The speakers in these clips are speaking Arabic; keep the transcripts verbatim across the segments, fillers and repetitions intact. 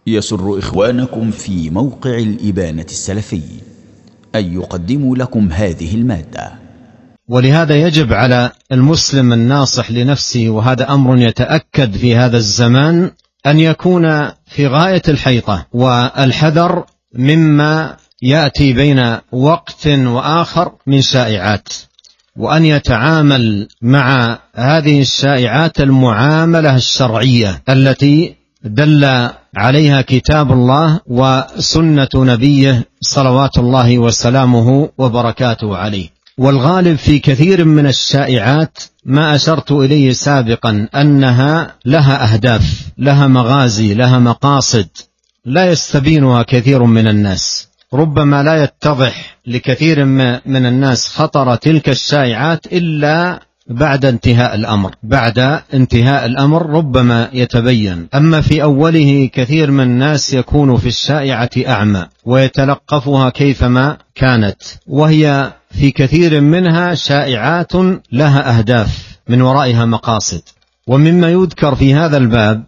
يسر إخوانكم في موقع الإبانة السلفي أن يقدموا لكم هذه المادة. ولهذا يجب على المسلم الناصح لنفسه، وهذا أمر يتأكد في هذا الزمان، أن يكون في غاية الحيطة والحذر مما يأتي بين وقت وآخر من شائعات، وأن يتعامل مع هذه الشائعات المعاملة الشرعية التي دل عليها كتاب الله وسنة نبيه صلوات الله وسلامه وبركاته عليه. والغالب في كثير من الشائعات ما أشرت إليه سابقا أنها لها أهداف، لها مغازي، لها مقاصد لا يستبينها كثير من الناس. ربما لا يتضح لكثير من الناس خطر تلك الشائعات إلا بعد انتهاء الأمر بعد انتهاء الأمر ربما يتبين. أما في أوله كثير من الناس يكون في الشائعة أعمى ويتلقفها كيفما كانت، وهي في كثير منها شائعات لها أهداف من ورائها مقاصد. ومما يذكر في هذا الباب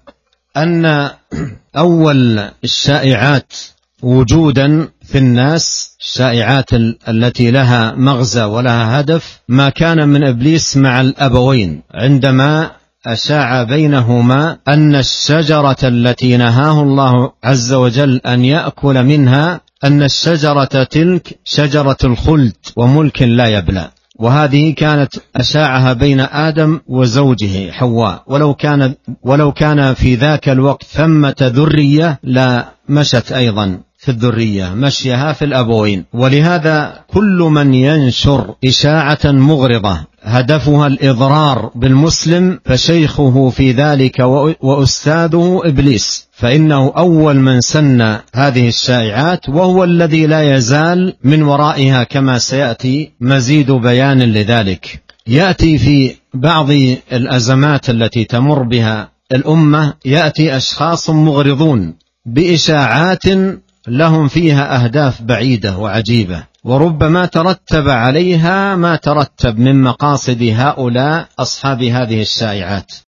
أن أول الشائعات وجودا في الناس، الشائعات التي لها مغزى ولها هدف، ما كان من إبليس مع الأبوين عندما أشاع بينهما أن الشجرة التي نهاه الله عز وجل أن يأكل منها أن الشجرة تلك شجرة الخلد وملك لا يبلى، وهذه كانت أشاعها بين آدم وزوجه حواء، ولو كان ولو كان في ذاك الوقت ثمة ذرية لا مشت أيضا في الذرية مشيها في الأبوين. ولهذا كل من ينشر إشاعة مغرضة هدفها الإضرار بالمسلم فشيخه في ذلك وأستاذه إبليس، فإنه أول من سن هذه الشائعات، وهو الذي لا يزال من ورائها كما سيأتي مزيد بيان لذلك. يأتي في بعض الأزمات التي تمر بها الأمة يأتي أشخاص مغرضون بإشاعات لهم فيها أهداف بعيدة وعجيبة، وربما ترتب عليها ما ترتب من مقاصد هؤلاء أصحاب هذه الشائعات.